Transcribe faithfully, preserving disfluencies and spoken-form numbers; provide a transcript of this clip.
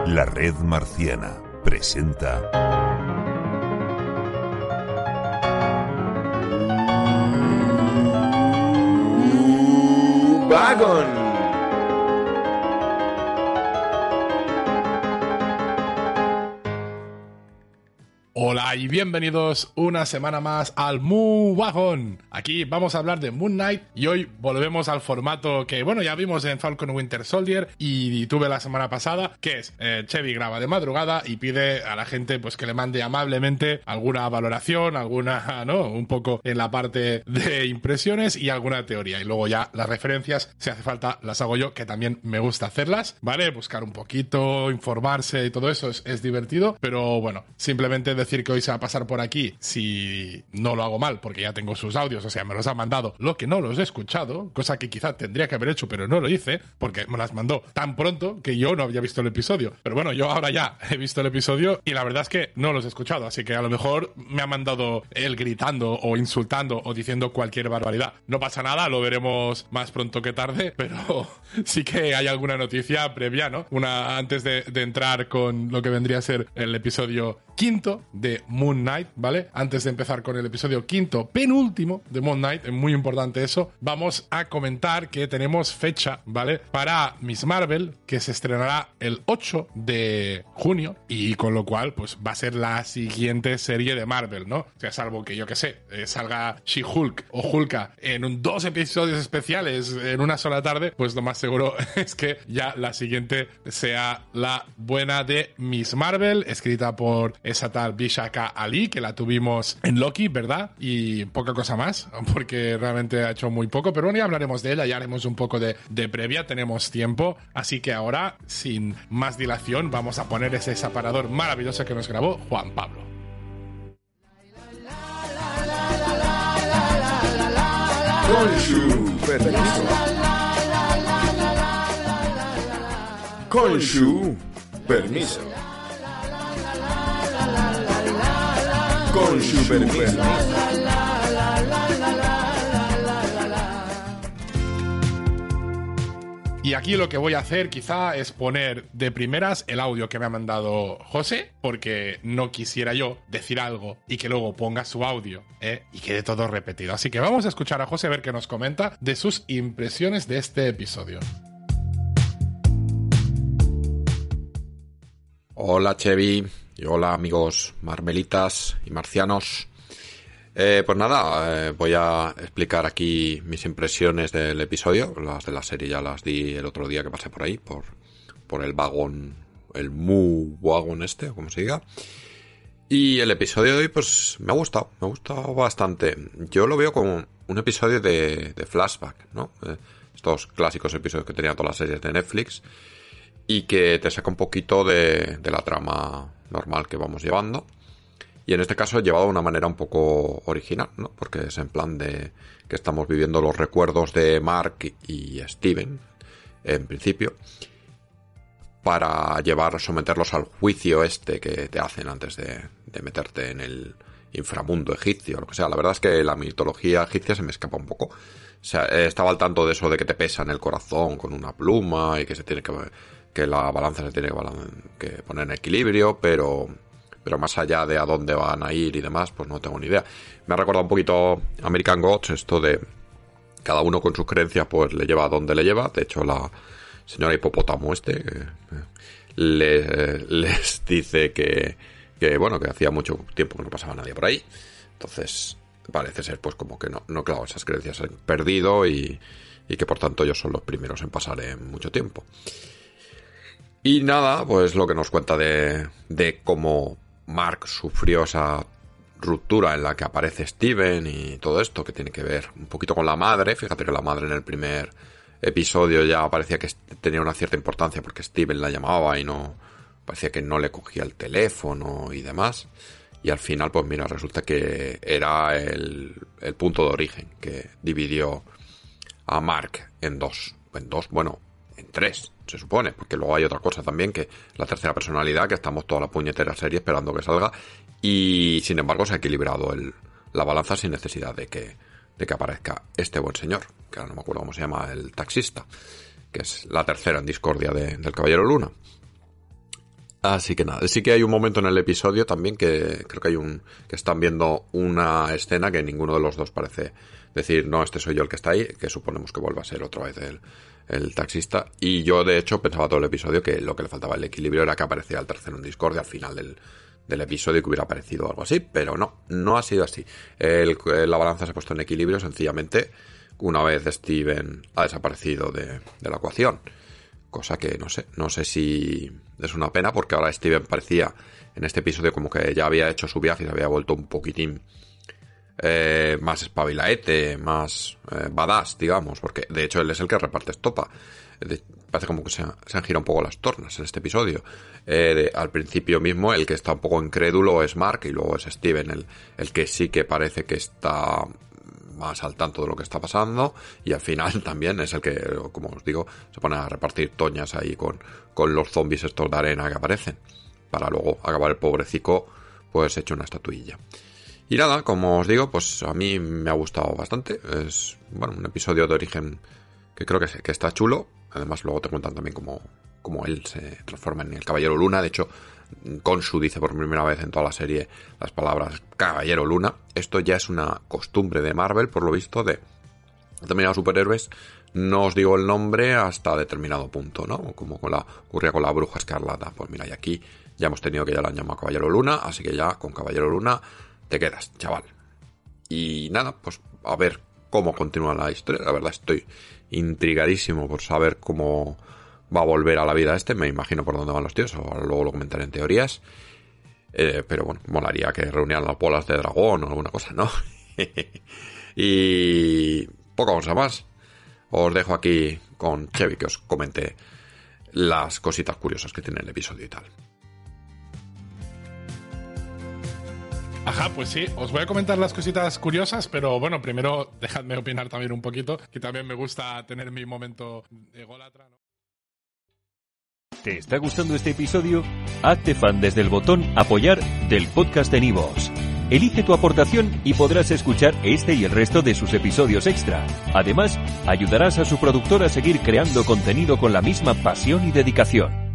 La Red Marciana presenta Wagon. Hola y bienvenidos una semana más al Moon Wagon. Aquí vamos a hablar de Moon Knight y hoy volvemos al formato que, bueno, ya vimos en Falcon Winter Soldier y tuve la semana pasada, que es eh, Chevy graba de madrugada y pide a la gente pues que le mande amablemente alguna valoración, alguna, ¿no? Un poco en la parte de impresiones y alguna teoría. Y luego ya las referencias, si hace falta, las hago yo, que también me gusta hacerlas, ¿vale? Buscar un poquito, informarse y todo eso es, es divertido, pero bueno, simplemente decir decir que hoy se va a pasar por aquí si no lo hago mal, porque ya tengo sus audios, o sea, me los ha mandado, lo que no los he escuchado, cosa que quizá tendría que haber hecho, pero no lo hice, porque me las mandó tan pronto que yo no había visto el episodio. Pero bueno, yo ahora ya he visto el episodio y la verdad es que no los he escuchado, así que a lo mejor me ha mandado él gritando o insultando o diciendo cualquier barbaridad. No pasa nada, lo veremos más pronto que tarde, pero sí que hay alguna noticia previa, ¿no? Una antes de, de entrar con lo que vendría a ser el episodio quinto de Moon Knight, ¿vale? Antes de empezar con el episodio quinto, penúltimo de Moon Knight, es muy importante eso, vamos a comentar que tenemos fecha, ¿vale? Para Miss Marvel, que se estrenará el ocho de junio, y con lo cual, pues va a ser la siguiente serie de Marvel, ¿no? O sea, salvo que, yo qué sé, eh, salga She-Hulk o Hulka en un, dos episodios especiales en una sola tarde, pues lo más seguro es que ya la siguiente sea la buena de Miss Marvel, escrita por esa tal Vishaka Ali, que la tuvimos en Loki, ¿verdad? Y poca cosa más, porque realmente ha hecho muy poco, pero bueno, ya hablaremos de ella, ya haremos un poco de, de previa, tenemos tiempo, así que ahora, sin más dilación, vamos a poner ese separador maravilloso que nos grabó Juan Pablo. Con su permiso. Con su permiso. Con su permiso. Y aquí lo que voy a hacer quizá es poner de primeras el audio que me ha mandado José, porque no quisiera yo decir algo y que luego ponga su audio, ¿eh? Y quede todo repetido. Así que vamos a escuchar a José a ver qué nos comenta de sus impresiones de este episodio. Hola Chevy y hola amigos marmelitas y marcianos. Eh, pues nada, eh, voy a explicar aquí mis impresiones del episodio. Las de la serie ya las di el otro día que pasé por ahí, por, por el vagón, el Mu Wagon este, o como se diga. Y el episodio de hoy pues me ha gustado, me ha gustado bastante. Yo lo veo como un episodio de, de flashback, ¿no? Eh, estos clásicos episodios que tenían todas las series de Netflix y que te saca un poquito de, de la trama normal que vamos llevando. Y en este caso llevado de una manera un poco original, ¿no? Porque es en plan de que estamos viviendo los recuerdos de Mark y Steven, en principio, para llevar, someterlos al juicio este que te hacen antes de, de meterte en el inframundo egipcio, o lo que sea. La verdad es que la mitología egipcia se me escapa un poco. O sea, estaba al tanto de eso de que te pesan el corazón con una pluma y que se tiene que, que la balanza se tiene que, que poner en equilibrio, pero... pero más allá de a dónde van a ir y demás, pues no tengo ni idea. Me ha recordado un poquito American Gods, esto de cada uno con sus creencias, pues le lleva a donde le lleva. De hecho, la señora hipopótamo este eh, le, les dice que, que, bueno, que hacía mucho tiempo que no pasaba nadie por ahí. Entonces, parece ser, pues como que no, no claro, esas creencias se han perdido y, y que por tanto ellos son los primeros en pasar en mucho tiempo. Y nada, pues lo que nos cuenta de, de cómo Mark sufrió esa ruptura en la que aparece Steven y todo esto, que tiene que ver un poquito con la madre. Fíjate que la madre en el primer episodio ya parecía que tenía una cierta importancia porque Steven la llamaba y no parecía que no le cogía el teléfono y demás. Y al final, pues mira, resulta que era el, el punto de origen que dividió a Mark en dos. En dos, bueno, en tres, se supone, porque luego hay otra cosa también, que la tercera personalidad, que estamos toda la puñetera serie esperando que salga, y sin embargo se ha equilibrado el, la balanza sin necesidad de que, de que aparezca este buen señor, que ahora no me acuerdo cómo se llama, el taxista, que es la tercera en discordia de, del Caballero Luna. Así que nada, sí que hay un momento en el episodio también que creo que hay un que están viendo una escena que ninguno de los dos parece decir, no, este soy yo el que está ahí, que suponemos que vuelva a ser otra vez el, el taxista. Y yo, de hecho, pensaba todo el episodio que lo que le faltaba el equilibrio era que apareciera el tercero en Discord al final del, del episodio, que hubiera aparecido algo así, pero no, no ha sido así. El, la balanza se ha puesto en equilibrio sencillamente una vez Steven ha desaparecido de, de la ecuación. Cosa que no sé, no sé si es una pena, porque ahora Steven parecía en este episodio como que ya había hecho su viaje y se había vuelto un poquitín eh, más espabilaete, más eh, badass, digamos, porque de hecho él es el que reparte estopa. De, parece como que se, se han girado un poco las tornas en este episodio. Eh, de, al principio mismo el que está un poco incrédulo es Mark y luego es Steven el, el que sí que parece que está más al tanto de lo que está pasando, y al final también es el que, como os digo, se pone a repartir toñas ahí con, con los zombies estos de arena que aparecen, para luego acabar el pobrecico pues hecho una estatuilla. Y nada, como os digo, pues a mí me ha gustado bastante. Es, bueno, un episodio de origen que creo que, que está chulo. Además luego te cuentan también cómo, cómo él se transforma en el Caballero Luna. De hecho, Khonshu dice por primera vez en toda la serie las palabras Caballero Luna. Esto ya es una costumbre de Marvel, por lo visto, de determinados superhéroes. No os digo el nombre hasta determinado punto, ¿no? Como con la, ocurría con la Bruja Escarlata. Pues mira, y aquí ya hemos tenido que ya la han llamado Caballero Luna, así que ya con Caballero Luna te quedas, chaval. Y nada, pues a ver cómo continúa la historia. La verdad estoy intrigadísimo por saber cómo va a volver a la vida este. Me imagino por dónde van los tíos, ahora luego lo comentaré en teorías. Eh, pero bueno, molaría que reunieran las bolas de dragón o alguna cosa, ¿no? Y poca cosa más. Os dejo aquí con Chevy que os comente las cositas curiosas que tiene el episodio y tal. Ajá, pues sí, os voy a comentar las cositas curiosas, pero bueno, primero dejadme opinar también un poquito, que también me gusta tener mi momento ególatra, ¿no? ¿Te está gustando este episodio? Hazte fan desde el botón Apoyar del podcast de Nivos. Elige tu aportación y podrás escuchar este y el resto de sus episodios extra. Además, ayudarás a su productor a seguir creando contenido con la misma pasión y dedicación.